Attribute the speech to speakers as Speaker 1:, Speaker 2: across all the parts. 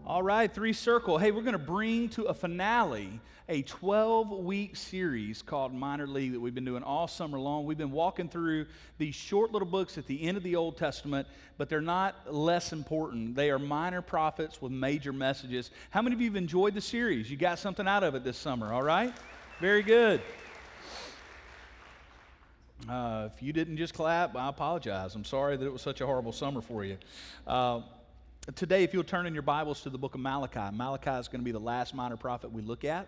Speaker 1: All right, Three Circle. Hey, we're going to bring to a finale a 12-week series called Minor League that we've been doing all summer long. We've been walking through these short little books at the end of the Old Testament, but they're not less important. They are minor prophets with major messages. How many of you have enjoyed the series? You got something out of it this summer, all right? Very good. If you didn't just clap, I apologize. I'm sorry that it was such a horrible summer for you. Today, if you'll turn in your Bibles to the book of Malachi, Malachi is going to be the last minor prophet we look at.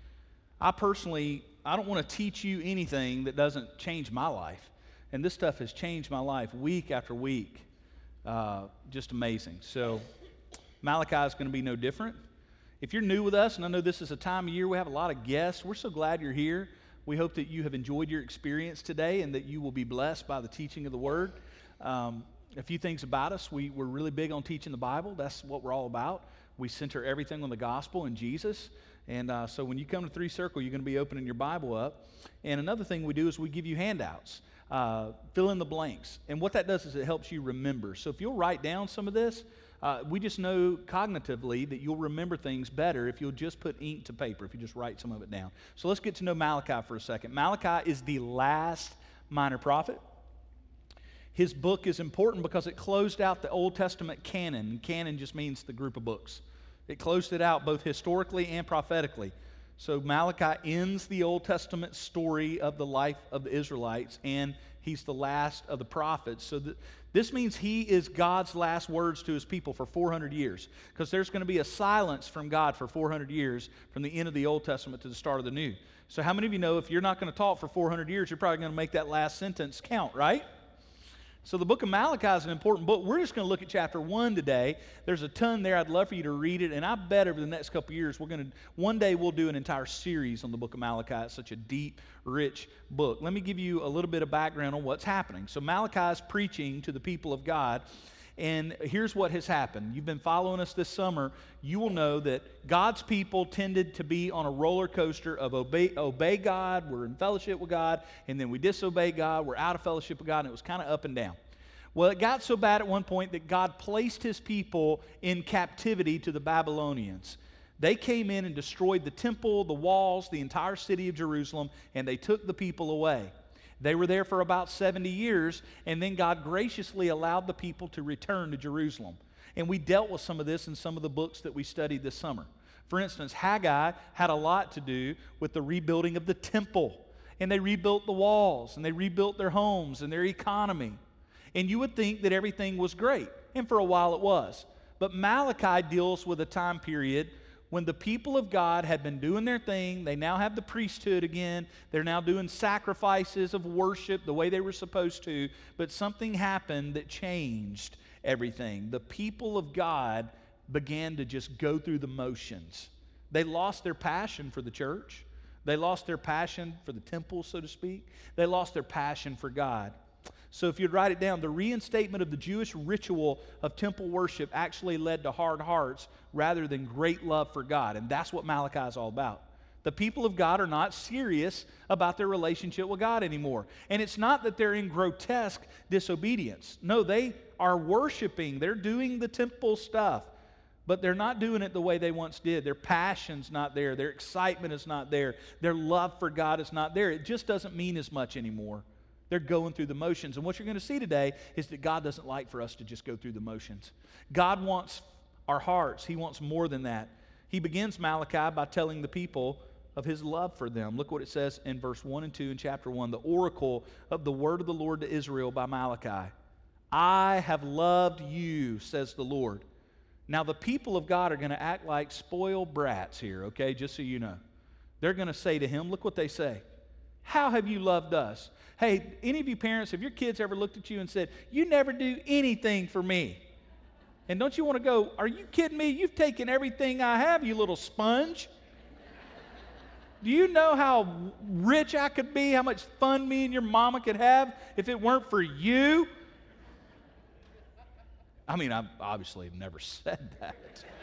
Speaker 1: I don't want to teach you anything that doesn't change my life. And this stuff has changed my life week after week. Just amazing. So Malachi is going to be no different. If you're new with us, and I know this is a time of year we have a lot of guests, we're so glad you're here. We hope that you have enjoyed your experience today and that you will be blessed by the teaching of the Word. A few things about us. We're really big on teaching the Bible. That's what we're all about. We center everything on the gospel and Jesus. And so when you come to Three Circle, you're going to be opening your Bible up. And another thing we do is we give you handouts. Fill in the blanks. And what that does is it helps you remember. So if you'll write down some of this, we just know cognitively that you'll remember things better if you'll just put ink to paper, if you just write some of it down. So let's get to know Malachi for a second. Malachi is the last minor prophet. His book is important because it closed out the Old Testament canon. And canon just means the group of books. It closed it out both historically and prophetically. So Malachi ends the Old Testament story of the life of the Israelites, and he's the last of the prophets. So this means he is God's last words to his people for 400 years, because there's going to be a silence from God for 400 years from the end of the Old Testament to the start of the New. So how many of you know if you're not going to talk for 400 years, you're probably going to make that last sentence count, right? So the book of Malachi is an important book. We're just going to look at chapter 1 today. There's a ton there. I'd love for you to read it, and I bet over the next couple of years, one day we'll do an entire series on the book of Malachi. It's such a deep, rich book. Let me give you a little bit of background on what's happening. So Malachi is preaching to the people of God, and here's what has happened. You've been following us this summer. You will know that God's people tended to be on a roller coaster of obey God, we're in fellowship with God, and then we disobey God, we're out of fellowship with God, and it was kind of up and down. Well, it got so bad at one point that God placed his people in captivity to the Babylonians. They came in and destroyed the temple, the walls, the entire city of Jerusalem, and they took the people away. They were there for about 70 years, and then God graciously allowed the people to return to Jerusalem. And we dealt with some of this in some of the books that we studied this summer. For instance, Haggai had a lot to do with the rebuilding of the temple. And they rebuilt the walls, and they rebuilt their homes and their economy. And you would think that everything was great, and for a while it was. But Malachi deals with a time period when the people of God had been doing their thing. They now have the priesthood again. They're now doing sacrifices of worship the way they were supposed to. But something happened that changed everything. The people of God began to just go through the motions. They lost their passion for the church. They lost their passion for the temple, so to speak. They lost their passion for God. So if you'd write it down, the reinstatement of the Jewish ritual of temple worship actually led to hard hearts rather than great love for God. And that's what Malachi is all about. The people of God are not serious about their relationship with God anymore. And it's not that they're in grotesque disobedience. No, they are worshiping. They're doing the temple stuff. But they're not doing it the way they once did. Their passion's not there. Their excitement is not there. Their love for God is not there. It just doesn't mean as much anymore. They're going through the motions. And what you're going to see today is that God doesn't like for us to just go through the motions. God wants our hearts. He wants more than that. He begins Malachi by telling the people of his love for them. Look what it says in verse 1 and 2 in chapter 1, the oracle of the word of the Lord to Israel by Malachi. I have loved you, says the Lord. Now the people of God are going to act like spoiled brats here, okay, just so you know. They're going to say to him, look what they say. How have you loved us? Hey, any of you parents, have your kids ever looked at you and said, you never do anything for me? And don't you want to go, are you kidding me? You've taken everything I have, you little sponge. Do you know how rich I could be, how much fun me and your mama could have if it weren't for you? I mean, I obviously have never said that.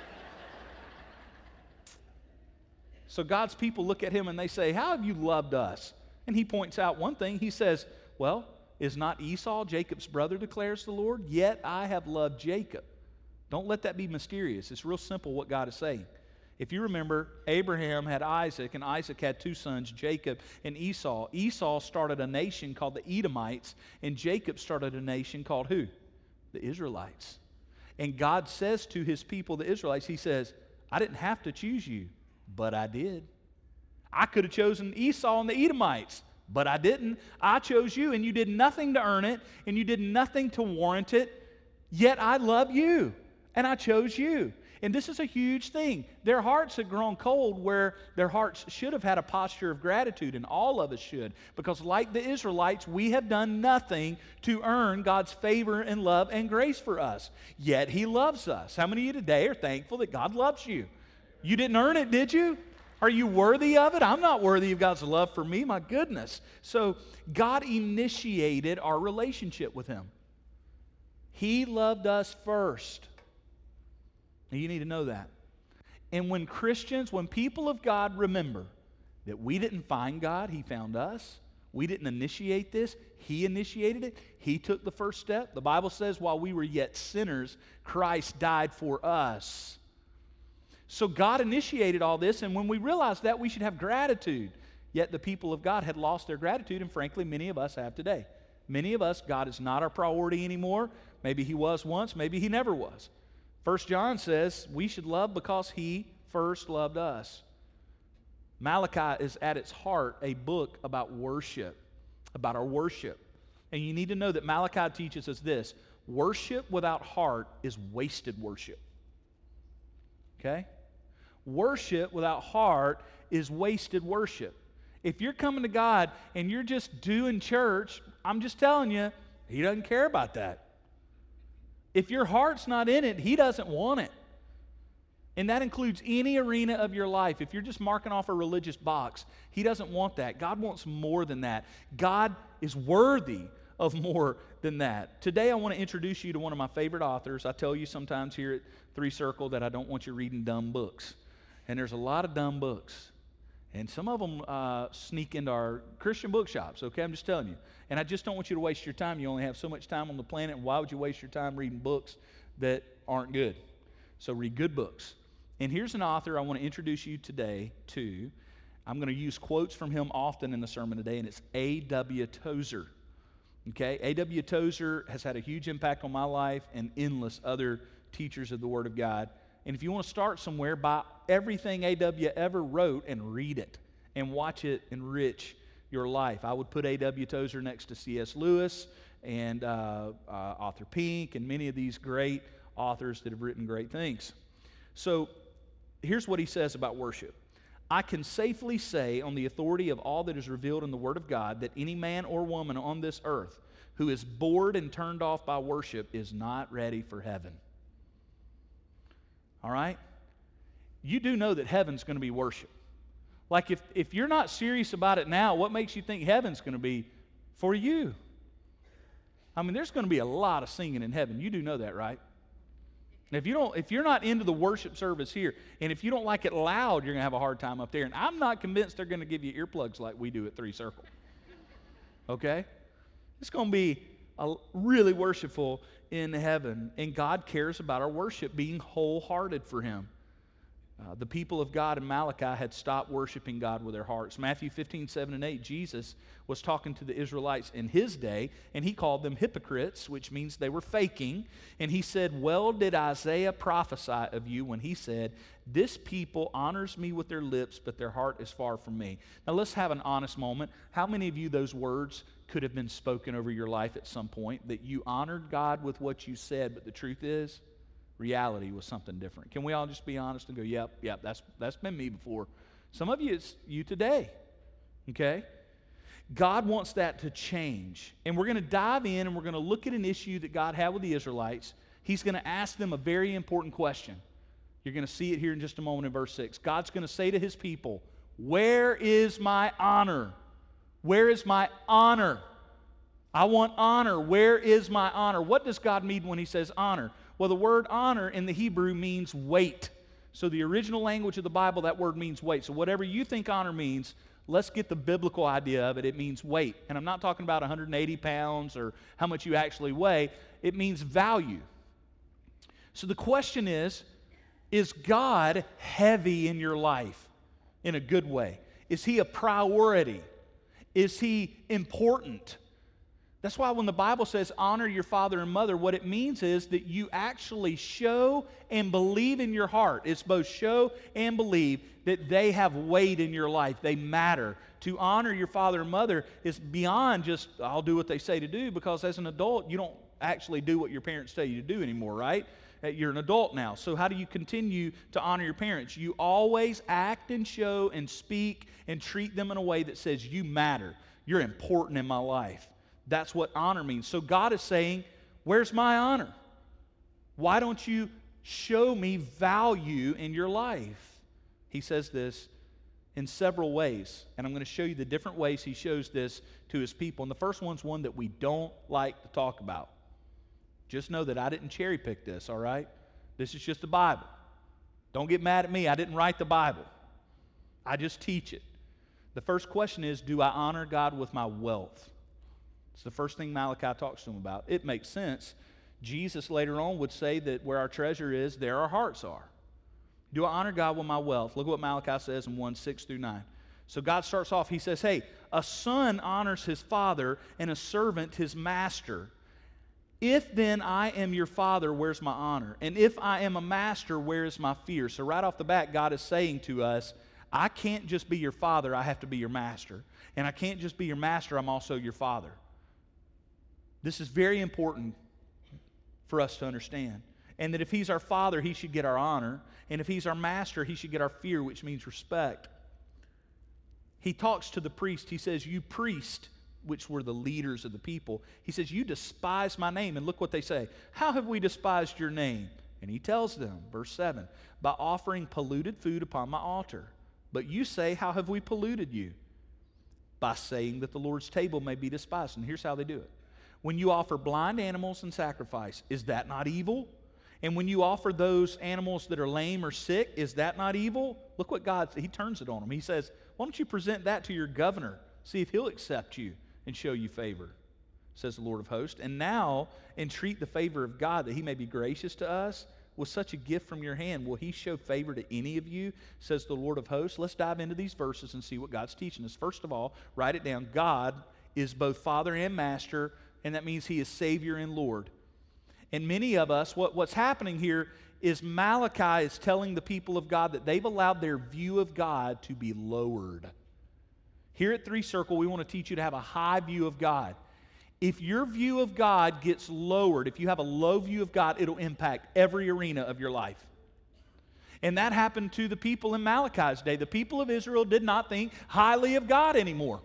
Speaker 1: So God's people look at him and they say, how have you loved us? And he points out one thing. He says, well, is not Esau Jacob's brother, declares the Lord? Yet I have loved Jacob. Don't let that be mysterious. It's real simple what God is saying. If you remember, Abraham had Isaac, and Isaac had two sons, Jacob and Esau. Esau started a nation called the Edomites, and Jacob started a nation called who? The Israelites. And God says to his people, the Israelites, he says, I didn't have to choose you, but I did. I could have chosen Esau and the Edomites, but I didn't. I chose you, and you did nothing to earn it, and you did nothing to warrant it, yet I love you, and I chose you. And this is a huge thing. Their hearts had grown cold where their hearts should have had a posture of gratitude, and all of us should. Because like the Israelites, we have done nothing to earn God's favor and love and grace for us. Yet He loves us. How many of you today are thankful that God loves you? You didn't earn it, did you? Are you worthy of it? I'm not worthy of God's love for me, my goodness. So God initiated our relationship with Him. He loved us first. Now, you need to know that. And when Christians, when people of God remember that we didn't find God, He found us. We didn't initiate this. He initiated it. He took the first step. The Bible says while we were yet sinners, Christ died for us. So God initiated all this, and when we realize that, we should have gratitude. Yet the people of God had lost their gratitude, and frankly, many of us have today. Many of us, God is not our priority anymore. Maybe He was once, maybe He never was. 1 John says we should love because He first loved us. Malachi is at its heart a book about worship, about our worship. And you need to know that Malachi teaches us this: worship without heart is wasted worship. Okay? Worship without heart is wasted worship. If you're coming to God and you're just doing church, I'm just telling you, He doesn't care about that. If your heart's not in it, He doesn't want it. And that includes any arena of your life. If you're just marking off a religious box, He doesn't want that. God wants more than that. God is worthy of more than that. Today I want to introduce you to one of my favorite authors. I tell you sometimes here at Three Circle that I don't want you reading dumb books. And there's a lot of dumb books. And some of them sneak into our Christian bookshops, okay? I'm just telling you. And I just don't want you to waste your time. You only have so much time on the planet. Why would you waste your time reading books that aren't good? So read good books. And here's an author I want to introduce you today to. I'm going to use quotes from him often in the sermon today, and it's A.W. Tozer. Okay? A.W. Tozer has had a huge impact on my life and endless other teachers of the Word of God. And if you want to start somewhere, buy everything A.W. ever wrote and read it and watch it enrich your life. I would put A.W. Tozer next to C.S. Lewis and Arthur Pink and many of these great authors that have written great things. So here's what he says about worship. I can safely say on the authority of all that is revealed in the Word of God that any man or woman on this earth who is bored and turned off by worship is not ready for heaven. All right? You do know that heaven's going to be worship. Like if you're not serious about it now, what makes you think heaven's going to be for you? I mean, there's going to be a lot of singing in heaven. You do know that, right? And if you're not into the worship service here, and if you don't like it loud, you're going to have a hard time up there. And I'm not convinced they're going to give you earplugs like we do at Three Circle. Okay? It's going to be really worshipful in heaven, and God cares about our worship being wholehearted for Him. The people of God in Malachi had stopped worshiping God with their hearts. Matthew 15, 7 and 8, Jesus was talking to the Israelites in His day, and He called them hypocrites, which means they were faking. And He said, well did Isaiah prophesy of you when he said, this people honors me with their lips, but their heart is far from me. Now let's have an honest moment. How many of you those words could have been spoken over your life at some point, that you honored God with what you said, but the truth is, reality was something different? Can we all just be honest and go, yep, that's been me before. Some of you, it's you today, okay? God wants that to change. And we're going to dive in and we're going to look at an issue that God had with the Israelites. He's going to ask them a very important question. You're going to see it here in just a moment in verse 6. God's going to say to His people, where is my honor? Where is my honor? I want honor. Where is my honor? What does God mean when He says honor? Well, the word honor in the Hebrew means weight. So the original language of the Bible, that word means weight. So whatever you think honor means, let's get the biblical idea of it. It means weight. And I'm not talking about 180 pounds or how much you actually weigh. It means value. So the question is God heavy in your life in a good way? Is He a priority? Is He important? That's why when the Bible says honor your father and mother, what it means is that you actually show and believe in your heart. It's both show and believe that they have weight in your life. They matter. To honor your father and mother is beyond just, I'll do what they say to do, because as an adult, you don't actually do what your parents tell you to do anymore, right? You're an adult now. So how do you continue to honor your parents? You always act and show and speak and treat them in a way that says you matter. You're important in my life. That's what honor means. So God is saying, where's my honor? Why don't you show me value in your life? He says this in several ways, and I'm going to show you the different ways He shows this to His people. And the first one's one that we don't like to talk about. Just know that I didn't cherry pick this, all right? This is just the Bible. Don't get mad at me. I didn't write the Bible. I just teach it. The first question is, do I honor God with my wealth? It's the first thing Malachi talks to him about. It makes sense. Jesus later on would say that where our treasure is, there our hearts are. Do I honor God with my wealth? Look at what Malachi says in 1:6-9. So God starts off, He says, hey, a son honors his father and a servant his master. If then I am your father, where's my honor? And if I am a master, where is my fear? So right off the bat, God is saying to us, I can't just be your father, I have to be your master. And I can't just be your master, I'm also your father. This is very important for us to understand. And that if He's our father, He should get our honor. And if He's our master, He should get our fear, which means respect. He talks to the priest. He says, you priest, which were the leaders of the people. He says, you despise my name. And look what they say. How have we despised your name? And He tells them, verse 7, by offering polluted food upon my altar. But you say, how have we polluted you? By saying that the Lord's table may be despised. And here's how they do it. When you offer blind animals in sacrifice, is that not evil? And when you offer those animals that are lame or sick, is that not evil? Look what God, He turns it on them. He says, why don't you present that to your governor? See if he'll accept you and show you favor, says the Lord of hosts. And now entreat the favor of God that He may be gracious to us. With such a gift from your hand, will He show favor to any of you, says the Lord of hosts? Let's dive into these verses and see what God's teaching us. First of all, write it down. God is both Father and Master, and that means He is Savior and Lord. And many of us, what's happening here is Malachi is telling the people of God that they've allowed their view of God to be lowered. Here at Three Circle, we want to teach you to have a high view of God. If your view of God gets lowered, if you have a low view of God, it'll impact every arena of your life. And that happened to the people in Malachi's day. The people of Israel did not think highly of God anymore.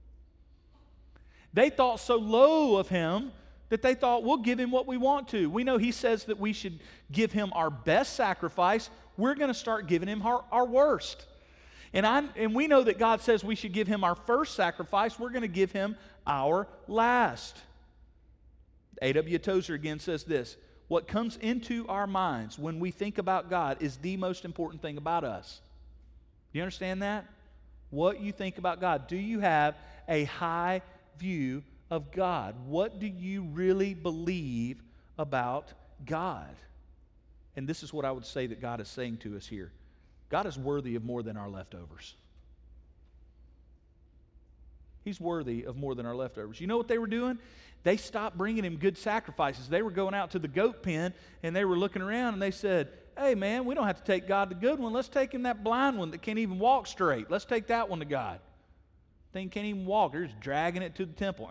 Speaker 1: They thought so low of Him that they thought, we'll give Him what we want to. We know He says that we should give Him our best sacrifice. We're going to start giving Him our worst. And we know that God says we should give Him our first sacrifice. We're going to give Him our last. A.W. Tozer again says this, what comes into our minds when we think about God is the most important thing about us. Do you understand that? What you think about God. Do you have a high view of God? What do you really believe about God? And this is what I would say that God is saying to us here. God is worthy of more than our leftovers. He's worthy of more than our leftovers. You know what they were doing? They stopped bringing Him good sacrifices. They were going out to the goat pen and they were looking around and they said, hey man, we don't have to take God the good one. Let's take Him that blind one that can't even walk straight. Let's take that one to God. Thing can't even walk. They're just dragging it to the temple.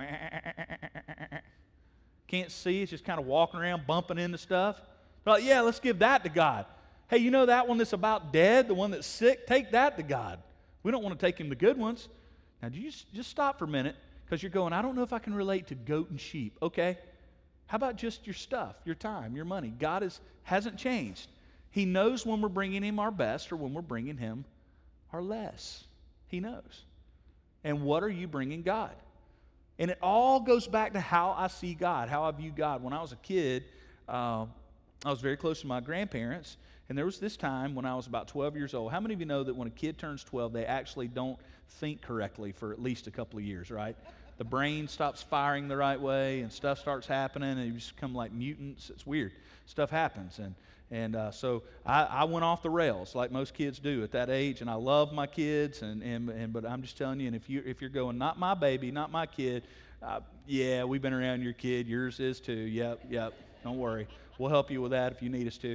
Speaker 1: Can't see. It's just kind of walking around, bumping into stuff. They're like, yeah, let's give that to God. Hey, you know that one that's about dead, the one that's sick? Take that to God. We don't want to take Him the good ones. Now, do you just stop for a minute, because you're going, I don't know if I can relate to goat and sheep. Okay. How about just your stuff, your time, your money? God hasn't changed. He knows when we're bringing Him our best or when we're bringing Him our less. He knows. And what are you bringing God? And it all goes back to how I see God, how I view God. When I was a kid, I was very close to my grandparents, and there was this time when I was about 12 years old. How many of you know that when a kid turns 12, they actually don't think correctly for at least a couple of years, right? the brain stops firing the right way and stuff starts happening and you just become like mutants. It's weird. Stuff happens. So I went off the rails like most kids do at that age, and I love my kids, but I'm just telling you, and if you're going, not my baby, not my kid, yeah, we've been around your kid, yours is too, yep, don't worry. We'll help you with that if you need us to.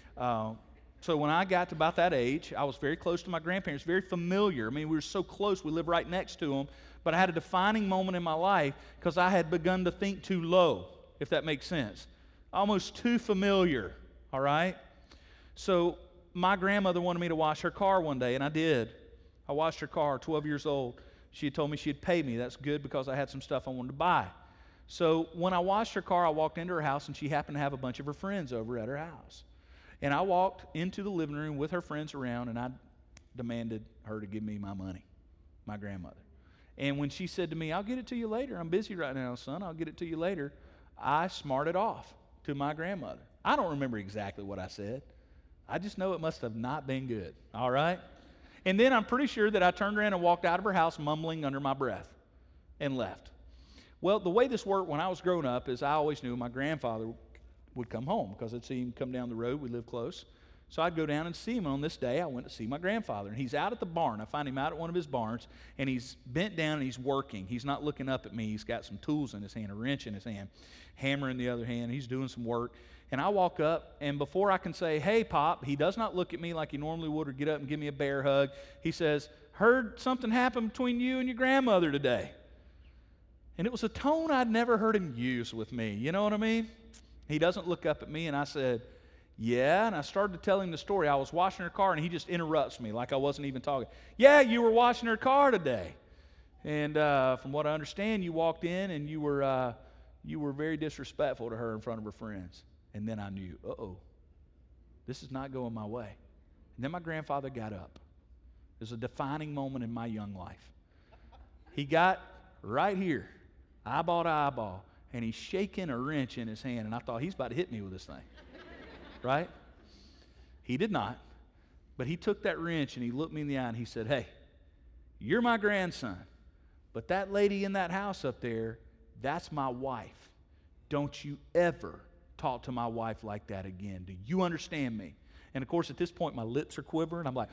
Speaker 1: So when I got to about that age, I was very close to my grandparents, very familiar. I mean, we were so close, we lived right next to them, but I had a defining moment in my life because I had begun to think too low, if that makes sense. Almost too familiar. All right? So my grandmother wanted me to wash her car one day, and I did. I washed her car, 12 years old. She had told me she'd pay me. That's good because I had some stuff I wanted to buy. So when I washed her car, I walked into her house, and she happened to have a bunch of her friends over at her house. And I walked into the living room with her friends around, and I demanded her to give me my money, my grandmother. And when she said to me, I'll get it to you later. I'm busy right now, son. I'll get it to you later. I smarted off to my grandmother. I don't remember exactly what I said. I just know it must have not been good, all right? And then I'm pretty sure that I turned around and walked out of her house mumbling under my breath and left. Well, the way this worked when I was growing up is I always knew my grandfather would come home because I'd see him come down the road. We lived close. So I'd go down and see him. And on this day, I went to see my grandfather. And he's out at the barn. I find him out at one of his barns, and he's bent down and he's working. He's not looking up at me. He's got some tools in his hand, a wrench in his hand, hammer in the other hand. He's doing some work. And I walk up, and before I can say, hey, Pop, he does not look at me like he normally would or get up and give me a bear hug. He says, heard something happen between you and your grandmother today. And it was a tone I'd never heard him use with me. You know what I mean? He doesn't look up at me, and I said, yeah, and I started to tell him the story. I was washing her car, and he just interrupts me like I wasn't even talking. Yeah, you were washing her car today. And from what I understand, you walked in, and you were very disrespectful to her in front of her friends. And then I knew, this is not going my way. And then my grandfather got up. It was a defining moment in my young life. He got right here, eyeball to eyeball, and he's shaking a wrench in his hand, and I thought, he's about to hit me with this thing. Right? He did not. But he took that wrench and he looked me in the eye and he said, hey, you're my grandson, but that lady in that house up there, that's my wife. Don't you ever talk to my wife like that again. Do you understand me? And of course, at this point, my lips are quivering. I'm like,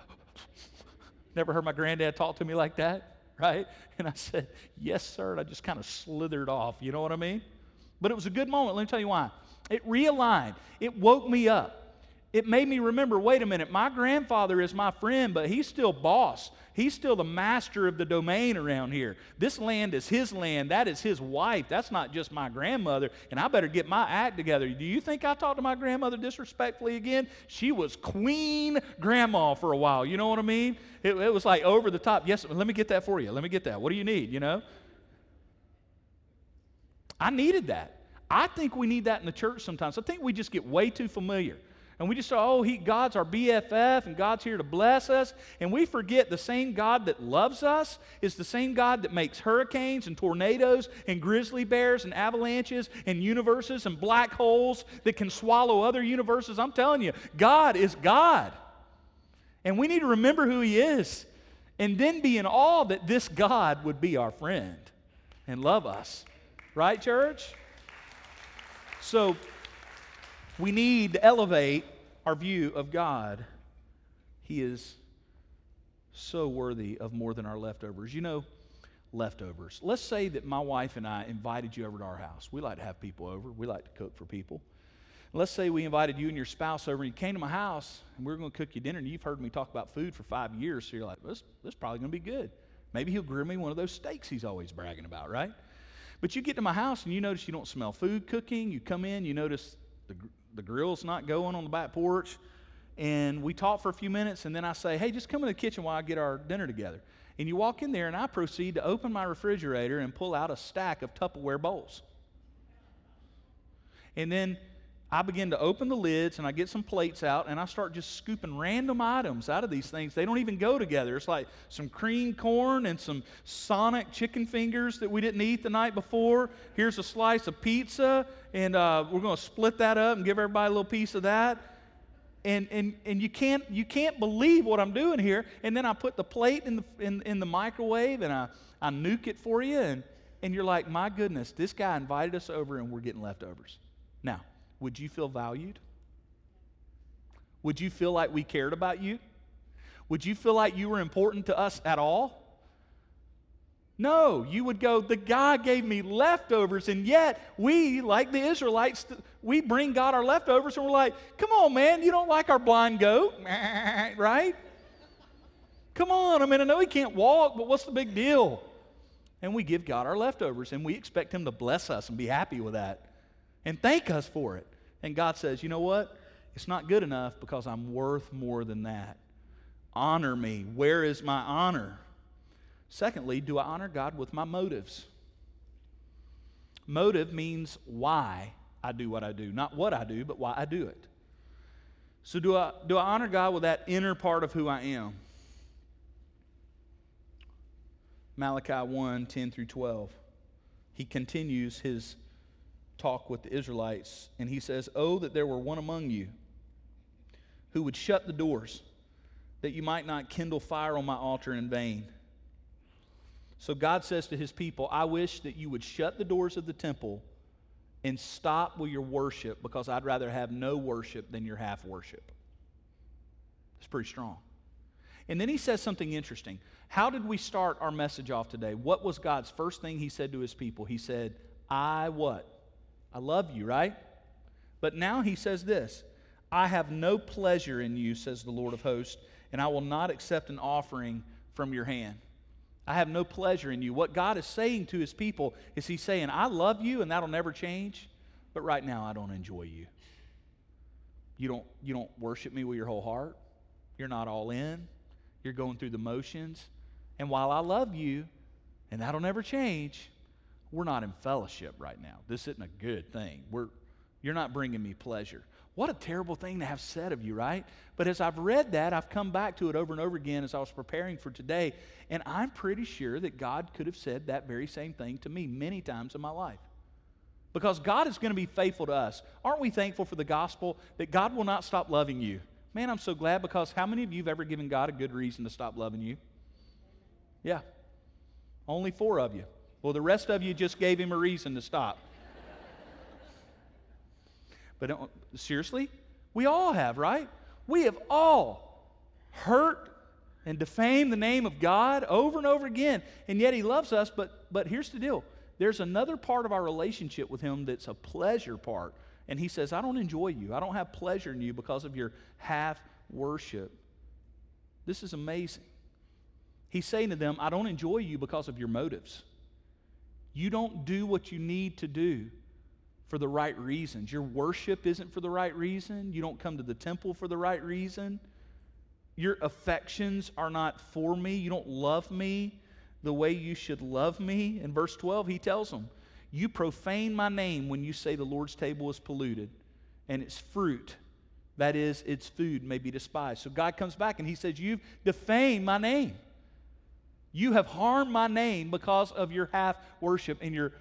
Speaker 1: never heard my granddad talk to me like that, right? And I said, yes, sir. And I just kind of slithered off. You know what I mean? But it was a good moment. Let me tell you why. It realigned. It woke me up. It made me remember, wait a minute, my grandfather is my friend, but he's still boss. He's still the master of the domain around here. This land is his land. That is his wife. That's not just my grandmother, and I better get my act together. Do you think I talked to my grandmother disrespectfully again? She was queen grandma for a while. You know what I mean? It was like over the top. Yes, let me get that for you. Let me get that. What do you need, you know? I needed that. I think we need that in the church sometimes. I think we just get way too familiar. And we just say, God's our BFF, and God's here to bless us. And we forget the same God that loves us is the same God that makes hurricanes and tornadoes and grizzly bears and avalanches and universes and black holes that can swallow other universes. I'm telling you, God is God. And we need to remember who He is and then be in awe that this God would be our friend and love us. Right, church? So we need to elevate our view of God. He is so worthy of more than our leftovers. You know, leftovers. Let's say that my wife and I invited you over to our house. We like to have people over. We like to cook for people. Let's say we invited you and your spouse over, and you came to my house, and we're going to cook you dinner, and you've heard me talk about food for 5 years, so you're like, this is probably going to be good. Maybe he'll grill me one of those steaks he's always bragging about, right? But you get to my house, and you notice you don't smell food cooking. You come in, you notice the grill's not going on the back porch, and we talk for a few minutes, and then I say, hey, just come in the kitchen while I get our dinner together. And you walk in there, and I proceed to open my refrigerator and pull out a stack of Tupperware bowls. And then I begin to open the lids, and I get some plates out, and I start just scooping random items out of these things. They don't even go together. It's like some creamed corn and some Sonic chicken fingers that we didn't eat the night before. Here's a slice of pizza, and we're going to split that up and give everybody a little piece of that. And you can't believe what I'm doing here. And then I put the plate in the microwave, and I nuke it for you, and you're like, my goodness, this guy invited us over and we're getting leftovers. Now, would you feel valued? Would you feel like we cared about you? Would you feel like you were important to us at all? No, you would go, the guy gave me leftovers, and yet we, like the Israelites, we bring God our leftovers, and we're like, come on, man, you don't like our blind goat, right? Come on, I mean, I know he can't walk, but what's the big deal? And we give God our leftovers, and we expect him to bless us and be happy with that and thank us for it. And God says, you know what? It's not good enough because I'm worth more than that. Honor me. Where is my honor? Secondly, do I honor God with my motives? Motive means why I do what I do. Not what I do, but why I do it. So do I honor God with that inner part of who I am? Malachi 1, 10 through 12. He continues his talk with the Israelites, and he says, "Oh, that there were one among you who would shut the doors, that you might not kindle fire on my altar in vain." So God says to his people, I wish that you would shut the doors of the temple and stop with your worship, because I'd rather have no worship than your half worship. It's pretty strong. And then he says something interesting. How did we start our message off today? What was God's first thing he said to his people? He said, I what? I love you, right? But now he says this, I have no pleasure in you, says the Lord of hosts, and I will not accept an offering from your hand. I have no pleasure in you. What God is saying to his people is he's saying, I love you and that'll never change, but right now I don't enjoy you. You don't worship me with your whole heart. You're not all in. You're going through the motions. And while I love you, and that'll never change, we're not in fellowship right now. This isn't a good thing. You're not bringing me pleasure. What a terrible thing to have said of you, right? But as I've read that, I've come back to it over and over again as I was preparing for today, and I'm pretty sure that God could have said that very same thing to me many times in my life. Because God is going to be faithful to us. Aren't we thankful for the gospel that God will not stop loving you? Man, I'm so glad, because how many of you have ever given God a good reason to stop loving you? Yeah. Only 4 of you. Well, the rest of you just gave him a reason to stop. But seriously, we all have, right? We have all hurt and defamed the name of God over and over again, and yet he loves us. But here's the deal. There's another part of our relationship with him that's a pleasure part, and he says, I don't enjoy you. I don't have pleasure in you because of your half worship. This is amazing. He's saying to them, I don't enjoy you because of your motives. You don't do what you need to do for the right reasons. Your worship isn't for the right reason. You don't come to the temple for the right reason. Your affections are not for me. You don't love me the way you should love me. In verse 12, he tells them, you profane my name when you say the Lord's table is polluted and its fruit, that is, its food, may be despised. So God comes back and he says, you've defamed my name. You have harmed my name because of your half worship and your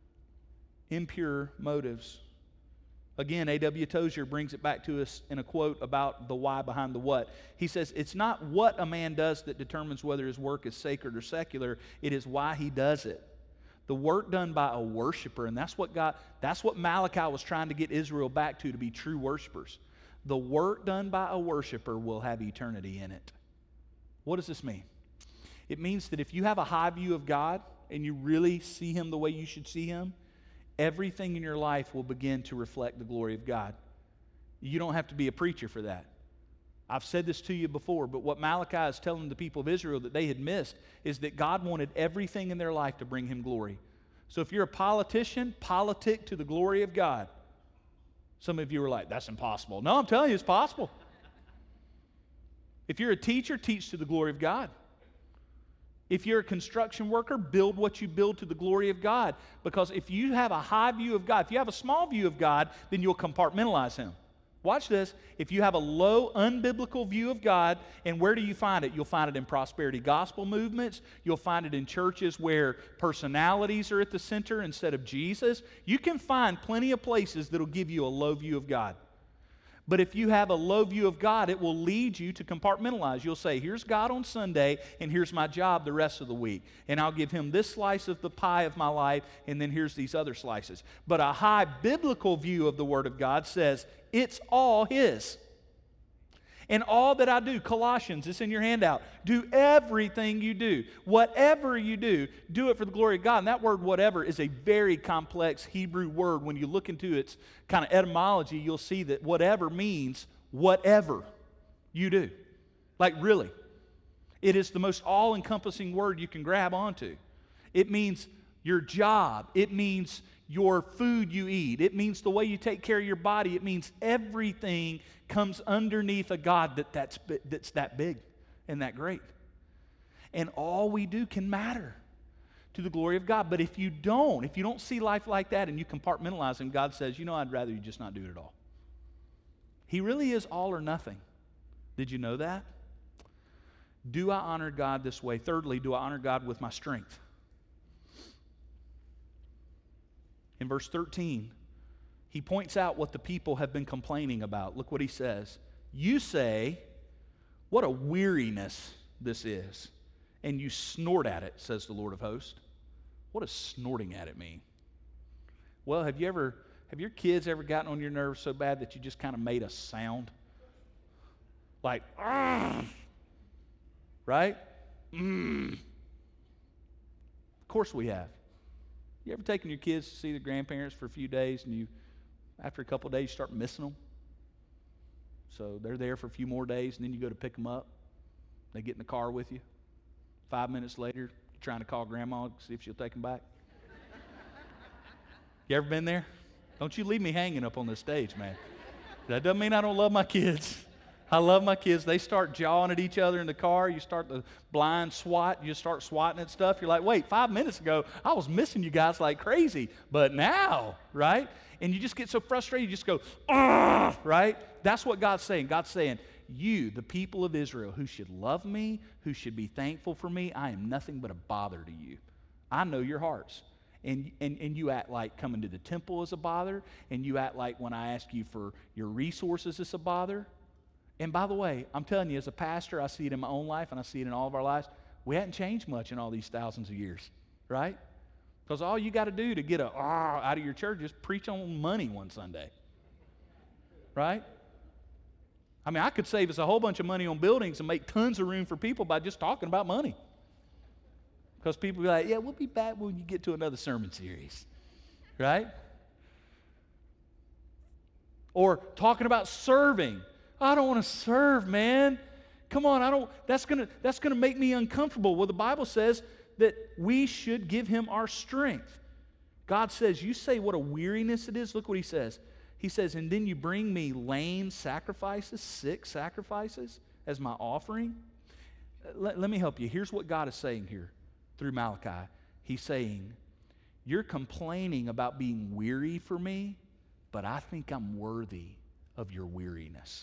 Speaker 1: impure motives. Again, A.W. Tozer brings it back to us in a quote about the why behind the what. He says, it's not what a man does that determines whether his work is sacred or secular. It is why he does it. The work done by a worshiper, and that's what Malachi was trying to get Israel back to be true worshipers. The work done by a worshiper will have eternity in it. What does this mean? It means that if you have a high view of God and you really see him the way you should see him, everything in your life will begin to reflect the glory of God. You don't have to be a preacher for that. I've said this to you before, but what Malachi is telling the people of Israel that they had missed is that God wanted everything in their life to bring him glory. So if you're a politician, politic to the glory of God. Some of you are like, that's impossible. No, I'm telling you, it's possible. If you're a teacher, teach to the glory of God. If you're a construction worker, build what you build to the glory of God. Because if you have a high view of God, if you have a small view of God, then you'll compartmentalize him. Watch this. If you have a low, unbiblical view of God, and where do you find it? You'll find it in prosperity gospel movements. You'll find it in churches where personalities are at the center instead of Jesus. You can find plenty of places that'll give you a low view of God. But if you have a low view of God, it will lead you to compartmentalize. You'll say, here's God on Sunday, and here's my job the rest of the week. And I'll give him this slice of the pie of my life, and then here's these other slices. But a high biblical view of the Word of God says, it's all his. And all that I do, Colossians, it's in your handout, do everything you do. Whatever you do, do it for the glory of God. And that word whatever is a very complex Hebrew word. When you look into its kind of etymology, you'll see that whatever means whatever you do. Like really. It is the most all-encompassing word you can grab onto. It means your job. It means your food you eat. It means the way you take care of your body. It means everything comes underneath a God that's that big and that great. And all we do can matter to the glory of God. But if you don't see life like that and you compartmentalize, and God says, I'd rather you just not do it at all. He really is all or nothing. Did you know that? Do I honor God this way? Thirdly, do I honor God with my strength? In verse 13, he points out what the people have been complaining about. Look what he says. You say, what a weariness this is, and you snort at it, says the Lord of hosts. What does snorting at it mean? Well, have your kids ever gotten on your nerves so bad that you just kind of made a sound? Like, right? Of course we have. You ever taken your kids to see their grandparents for a few days, and after a couple of days, you start missing them? So they're there for a few more days, and then you go to pick them up. They get in the car with you. 5 minutes later, you're trying to call Grandma to see if she'll take them back. You ever been there? Don't you leave me hanging up on this stage, man. That doesn't mean I don't love my kids. I love my kids. They start jawing at each other in the car. You start the blind swat. You start swatting at stuff. You're like, wait, 5 minutes ago, I was missing you guys like crazy. But now, right? And you just get so frustrated, you just go, right? That's what God's saying. God's saying, you, the people of Israel, who should love me, who should be thankful for me, I am nothing but a bother to you. I know your hearts. And you act like coming to the temple is a bother, and you act like when I ask you for your resources is a bother. And by the way, I'm telling you, as a pastor, I see it in my own life, and I see it in all of our lives. We hadn't changed much in all these thousands of years, right? Because all you got to do to get a out of your church is preach on money one Sunday, right? I mean, I could save us a whole bunch of money on buildings and make tons of room for people by just talking about money. Because people be like, yeah, we'll be back when you get to another sermon series, right? Or talking about serving. I don't want to serve, man. Come on, that's gonna make me uncomfortable. Well, the Bible says that we should give him our strength. God says, you say what a weariness it is. Look what he says. He says, and then you bring me lame sacrifices, sick sacrifices as my offering. Let me help you. Here's what God is saying here through Malachi. He's saying, you're complaining about being weary for me, but I think I'm worthy of your weariness.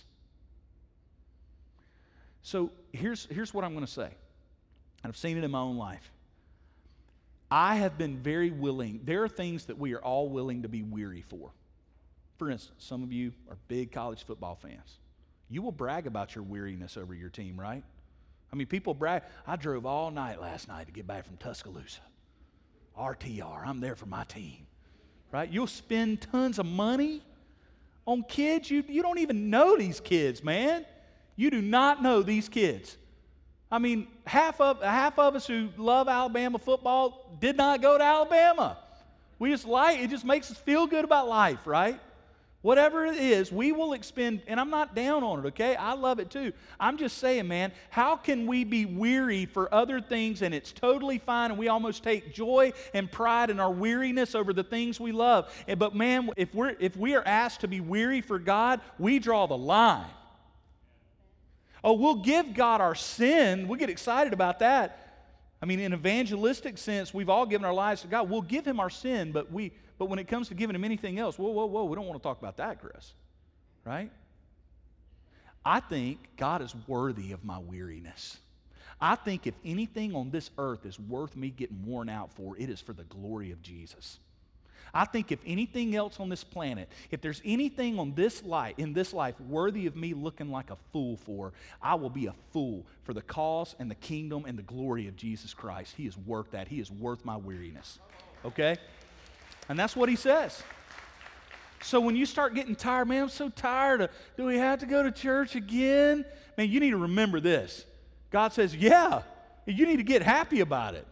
Speaker 1: So here's what I'm going to say. And I've seen it in my own life. I have been very willing. There are things that we are all willing to be weary for. For instance, some of you are big college football fans. You will brag about your weariness over your team, right? I mean, people brag. I drove all night last night to get back from Tuscaloosa. RTR, I'm there for my team, right? You'll spend tons of money on kids. You don't even know these kids, man. You do not know these kids. I mean, half of us who love Alabama football did not go to Alabama. It just makes us feel good about life, right? Whatever it is, we will expend, and I'm not down on it, okay? I love it too. I'm just saying, man, how can we be weary for other things and it's totally fine and we almost take joy and pride in our weariness over the things we love? But man, if we are asked to be weary for God, we draw the line. Oh, we'll give God our sin. We'll get excited about that. I mean, in evangelistic sense, we've all given our lives to God. We'll give him our sin, but when it comes to giving him anything else, whoa, we don't want to talk about that, Chris. Right? I think God is worthy of my weariness. I think if anything on this earth is worth me getting worn out for, it is for the glory of Jesus. I think if anything else on this planet, if there's anything on this life, in this life worthy of me looking like a fool for, I will be a fool for the cause and the kingdom and the glory of Jesus Christ. He is worth that. He is worth my weariness. Okay? And that's what he says. So when you start getting tired, man, I'm so tired. Do we have to go to church again? Man, you need to remember this. God says, yeah, you need to get happy about it.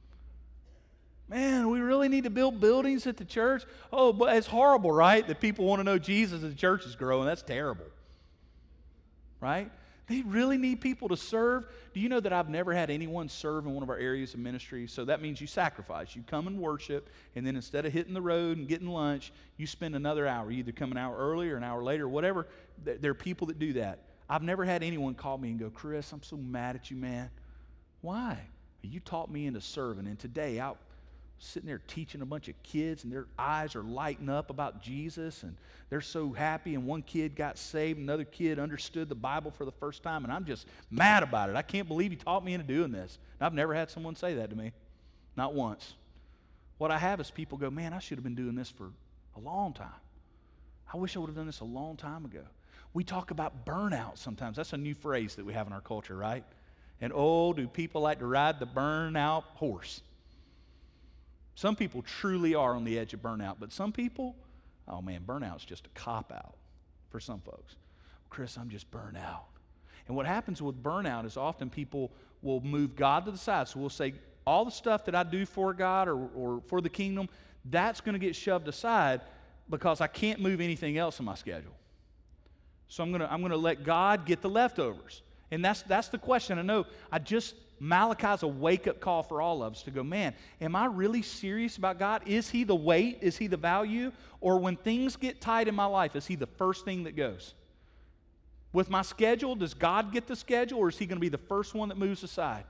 Speaker 1: Man, we really need to build buildings at the church. Oh, but it's horrible, right? That people want to know Jesus and the church is growing. That's terrible. Right? They really need people to serve. Do you know that I've never had anyone serve in one of our areas of ministry? So that means you sacrifice. You come and worship, and then instead of hitting the road and getting lunch, you spend another hour. You either come an hour early or an hour later, whatever. There are people that do that. I've never had anyone call me and go, Chris, I'm so mad at you, man. Why? You taught me into serving, and today I sitting there teaching a bunch of kids, and their eyes are lighting up about Jesus, and they're so happy, and one kid got saved, another kid understood the Bible for the first time, and I'm just mad about it. I can't believe you taught me into doing this. And I've never had someone say that to me. Not once. What I have is people go, man, I should have been doing this for a long time. I wish I would have done this a long time ago. We talk about burnout sometimes. That's a new phrase that we have in our culture, right? And oh, do people like to ride the burnout horse. Some people truly are on the edge of burnout, but some people, oh man, burnout's just a cop-out for some folks. Chris, I'm just burnt out. And what happens with burnout is often people will move God to the side. So we'll say, all the stuff that I do for God or for the kingdom, that's going to get shoved aside because I can't move anything else in my schedule. So I'm going to let God get the leftovers. And that's the question. I know Malachi's a wake-up call for all of us to go, man, am I really serious about God? Is he the weight? Is he the value? Or when things get tight in my life, is he the first thing that goes? With my schedule, does God get the schedule, or is he going to be the first one that moves aside?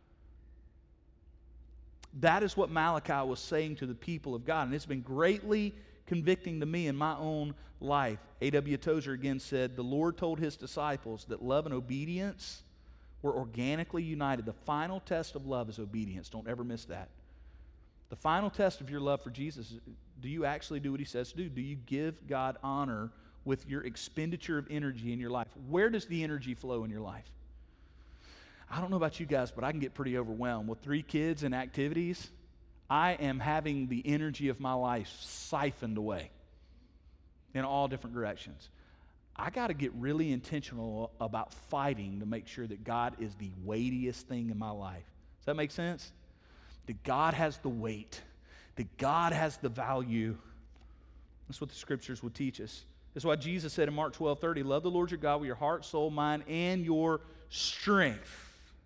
Speaker 1: That is what Malachi was saying to the people of God, and it's been greatly convicting to me in my own life. A.W. Tozer again said, the Lord told his disciples that love and obedience were organically united. The final test of love is obedience. Don't ever miss that. The final test of your love for Jesus is, do you actually do what he says to do? Do you give God honor with your expenditure of energy in your life? Where does the energy flow in your life? I don't know about you guys, but I can get pretty overwhelmed. With 3 kids and activities, I am having the energy of my life siphoned away in all different directions. I got to get really intentional about fighting to make sure that God is the weightiest thing in my life. Does that make sense? That God has the weight, that God has the value. That's what the scriptures would teach us. That's why Jesus said in Mark 12:30, love the Lord your God with your heart, soul, mind, and your strength.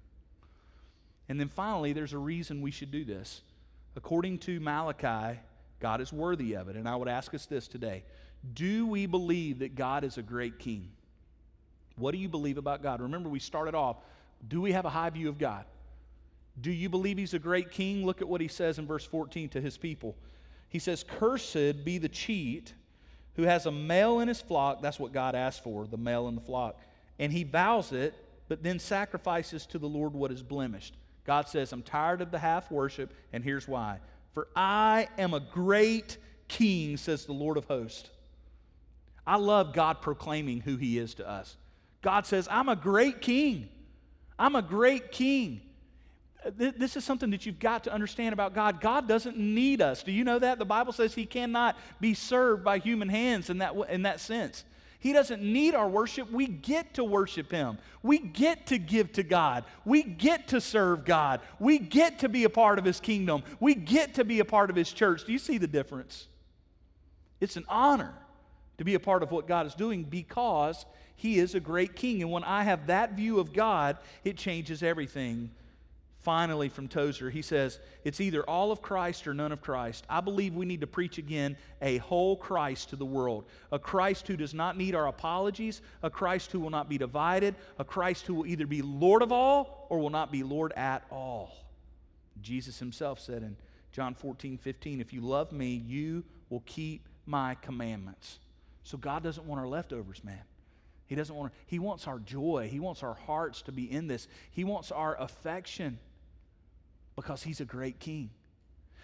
Speaker 1: And then finally, there's a reason we should do this. According to Malachi, God is worthy of it. And I would ask us this today. Do we believe that God is a great king? What do you believe about God? Remember, we started off, do we have a high view of God? Do you believe he's a great king? Look at what he says in verse 14 to his people. He says, cursed be the cheat who has a male in his flock. That's what God asked for, the male in the flock. And he vows it, but then sacrifices to the Lord what is blemished. God says, I'm tired of the half worship, and here's why. For I am a great king, says the Lord of hosts. I love God proclaiming who he is to us. God says, I'm a great king. I'm a great king. This is something that you've got to understand about God. God doesn't need us. Do you know that? The Bible says he cannot be served by human hands in that sense. He doesn't need our worship. We get to worship him. We get to give to God. We get to serve God. We get to be a part of his kingdom. We get to be a part of his church. Do you see the difference? It's an honor to be a part of what God is doing because he is a great king. And when I have that view of God, it changes everything. Finally, from Tozer, he says, it's either all of Christ or none of Christ. I believe we need to preach again a whole Christ to the world. A Christ who does not need our apologies, a Christ who will not be divided, a Christ who will either be Lord of all or will not be Lord at all. Jesus himself said in John 14:15, if you love me, you will keep my commandments. So God doesn't want our leftovers, man. He wants our joy. He wants our hearts to be in this. He wants our affection because he's a great king.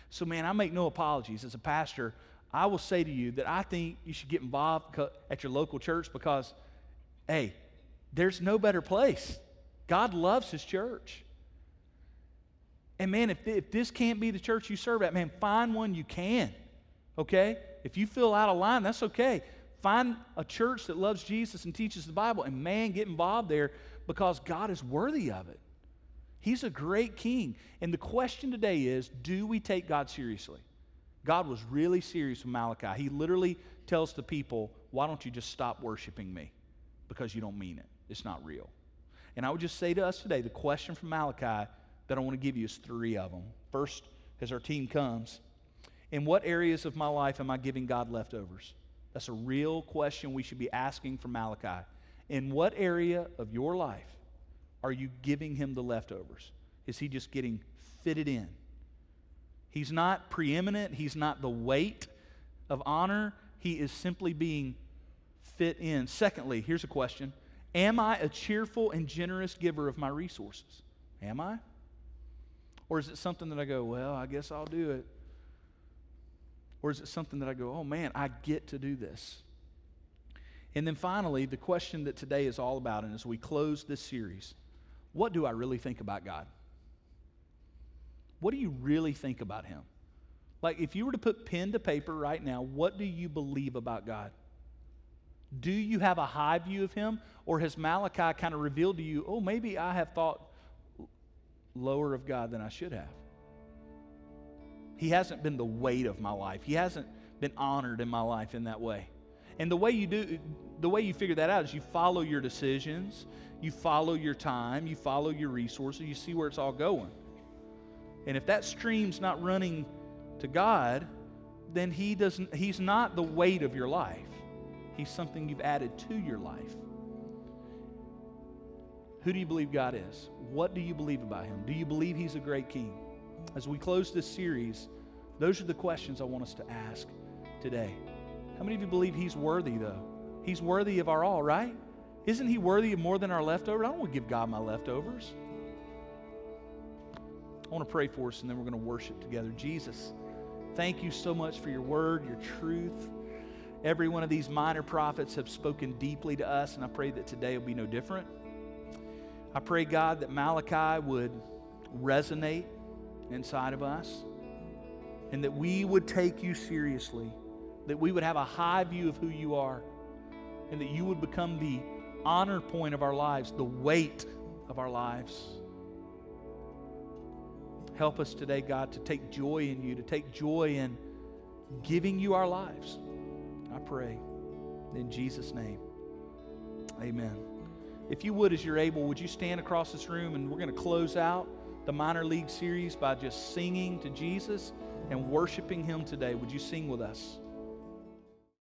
Speaker 1: So, man, I make no apologies. As a pastor, I will say to you that I think you should get involved at your local church because, hey, there's no better place. God loves His church. And, man, if this can't be the church you serve at, man, find one you can, okay? If you feel out of line, that's okay. Find a church that loves Jesus and teaches the Bible, and, man, get involved there because God is worthy of it. He's a great king. And the question today is, do we take God seriously? God was really serious with Malachi. He literally tells the people, why don't you just stop worshiping me? Because you don't mean it. It's not real. And I would just say to us today, the question from Malachi that I want to give you is 3 of them. First, as our team comes, in what areas of my life am I giving God leftovers? That's a real question we should be asking for Malachi. In what area of your life are you giving Him the leftovers? Is He just getting fitted in? He's not preeminent. He's not the weight of honor. He is simply being fit in. Secondly, here's a question. Am I a cheerful and generous giver of my resources? Am I? Or is it something that I go, well, I guess I'll do it? Or is it something that I go, oh man, I get to do this? And then finally, the question that today is all about, and as we close this series, what do I really think about God? What do you really think about Him? Like, if you were to put pen to paper right now, what do you believe about God? Do you have a high view of Him? Or has Malachi kind of revealed to you, oh, maybe I have thought lower of God than I should have? He hasn't been the weight of my life. He hasn't been honored in my life in that way. And the way you figure that out is you follow your decisions, you follow your time, you follow your resources, you see where it's all going. And if that stream's not running to God, then He's not the weight of your life. He's something you've added to your life. Who do you believe God is? What do you believe about Him? Do you believe He's a great king? As we close this series, those are the questions I want us to ask today. How many of you believe He's worthy, though? He's worthy of our all, right? Isn't He worthy of more than our leftovers? I don't want to give God my leftovers. I want to pray for us, and then we're going to worship together. Jesus, thank you so much for your word, your truth. Every one of these minor prophets have spoken deeply to us, and I pray that today will be no different. I pray, God, that Malachi would resonate inside of us, and that we would take you seriously, that we would have a high view of who you are, and that you would become the honor point of our lives, the weight of our lives. Help us today, God, to take joy in you, to take joy in giving you our lives. I pray in Jesus' name. Amen. If you would, as you're able, would you stand across this room, and we're going to close out the Minor League series by just singing to Jesus and worshiping Him today. Would you sing with us?